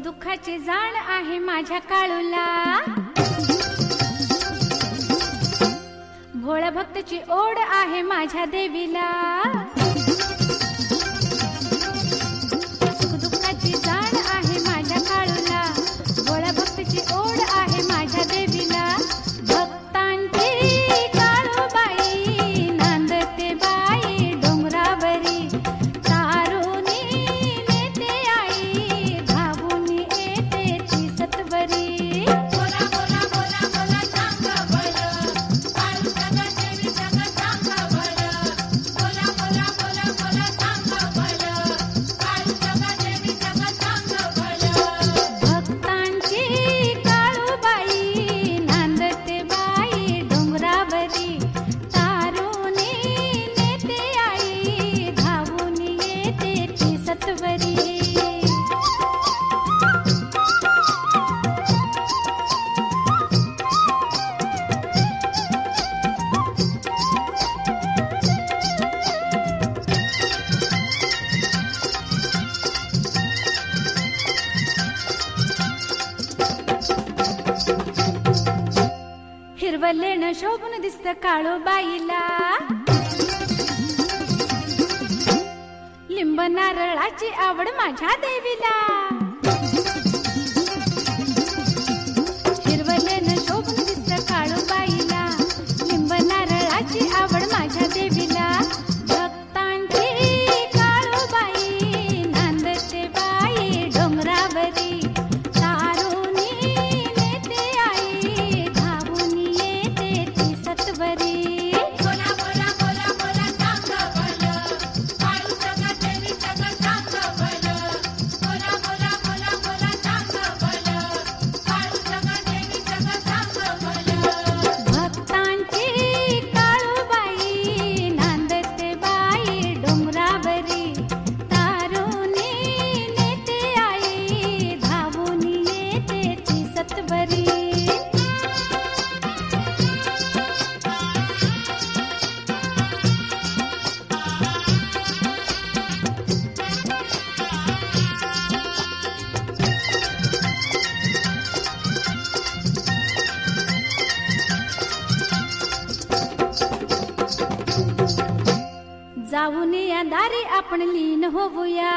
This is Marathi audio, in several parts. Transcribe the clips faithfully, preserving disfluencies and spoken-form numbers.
दुःखाची जाण आहे माझ्या काळूला, भोळ्या भक्ताची ओढ आहे माझ्या देवीला. दुःखाची जाण आहे माझ्या काळूला, भोळ्या भक्ताची ओढ आहे माझ्या देवीला. भक्तांची काळूबाई नांदते बाई डोंगरावरी, तारुणी नेते आई धावून येते ती सत्वरी. हिरवलेन शोभून दिसत काळूबाईला, लिंब नारळाची आवड माझ्या देवीला. हिरवलेन शोभून दिसत काळूबाईला, लिंब नारळाची आवड माझ्या देवीला. भक्तांची काळूबाई नांदते बाई डोंगरावरी, तारुणी नेते आई धावून येते ती सत्वरी. जाऊन या दारी आपण लीन होऊया,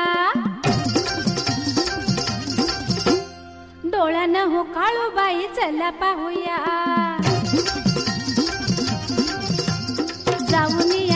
डोळ्यानं हो काळूबाई चला पाहूया. जाऊन